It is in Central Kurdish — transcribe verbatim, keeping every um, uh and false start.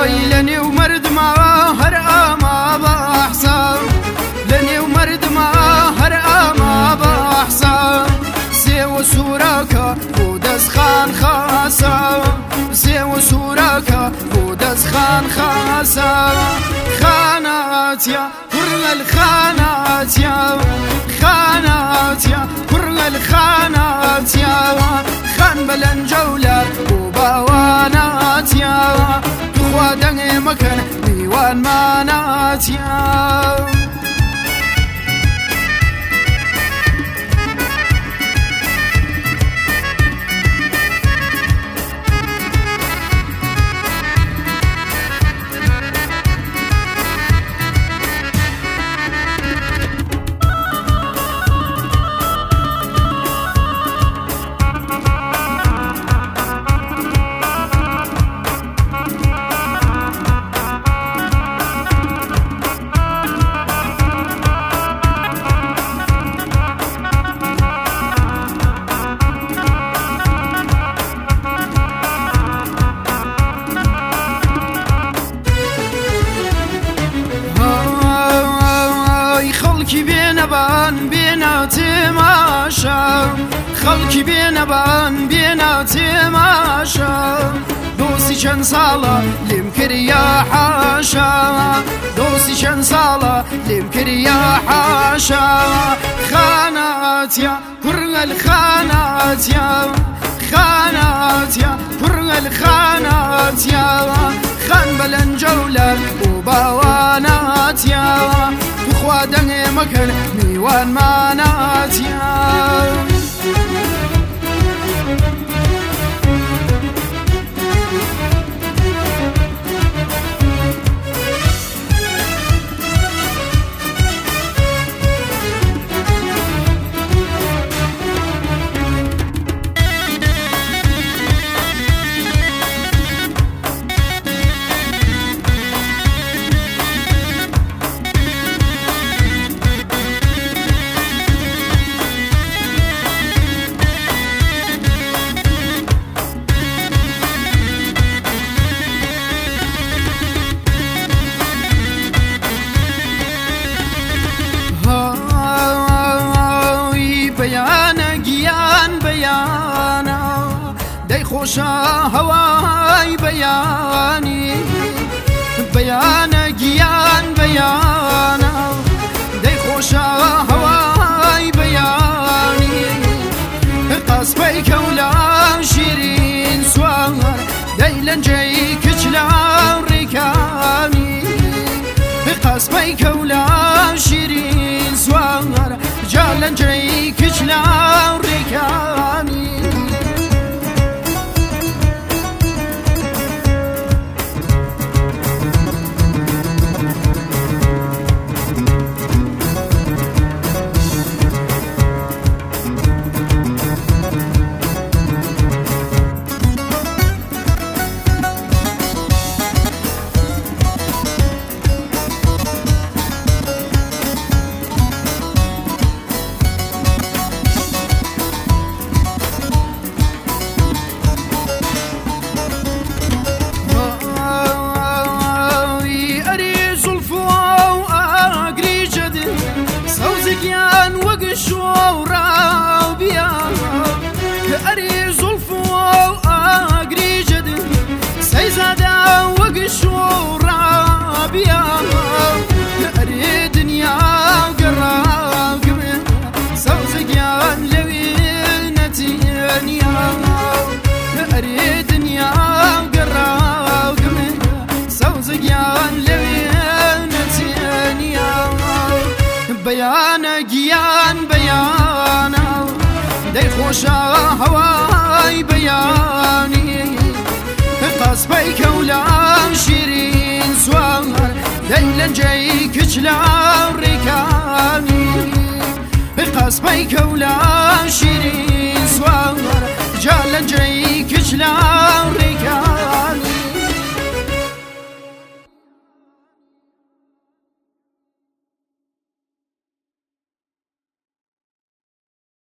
لني ومرد ما هر أما بحصا لني ومرد ما هر أما بحصا سيو سورك ودز خان خاصا سيو سورك ودز خان خاصا خانات يا كرغ الخانات يا خانات يا كرغ الخانات يا خان بلن جولة وبوانات يا تخوى دني مكان ديوان مانات يا خلقي بين بان بينا تماشا خلقي بين بان بينا تماشا دوسي شن صالة لمكر يا حاشا دوسي شن صالة لمكر يا حاشا خانات يا كرغ الخانات يا خانات يا كرغ الخانات يا خان بلن جولة وبوانات يا تخوى دني مكان ميوان مانات يا بيانا جيان بيانا داي خوشا هواي بياني بيانا جيان بيانا داي خوشا هواي بياني قصبي كولا شيرين سوار داي لنجي كجلا ريكاني قصبي كولا شيرين سوار جالن جاي كجلا وريكاني شورا بيا كأري زلفو أجري جد سيزادا وقشورا بيا كأري دنيا قرا قبل سوزقيان لوينتي نيا كأري دنيا قرا قبل سوزقيان لوينتي نيا بيانا جيان بيانا داي خوشا هواي بياني قصبي كولا شيرين سوار داي لنجي كجلا ريكاني قصبي كولا شيرين سوار جالن جاي كجلا ريكاني